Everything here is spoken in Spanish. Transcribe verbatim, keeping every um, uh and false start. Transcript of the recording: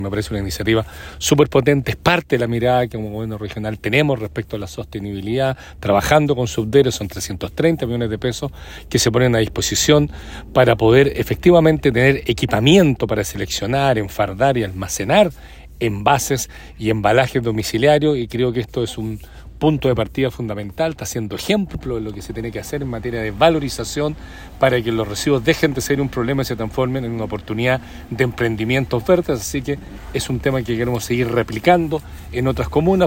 Me parece una iniciativa súper potente, es parte de la mirada que como gobierno regional tenemos respecto a la sostenibilidad, trabajando con Subdere, son trescientos treinta millones de pesos que se ponen a disposición para poder efectivamente tener equipamiento para seleccionar, enfardar y almacenar envases y embalajes domiciliarios, y creo que esto es un punto de partida fundamental, está siendo ejemplo de lo que se tiene que hacer en materia de valorización para que los residuos dejen de ser un problema y se transformen en una oportunidad de emprendimientos verdes, así que es un tema que queremos seguir replicando en otras comunas.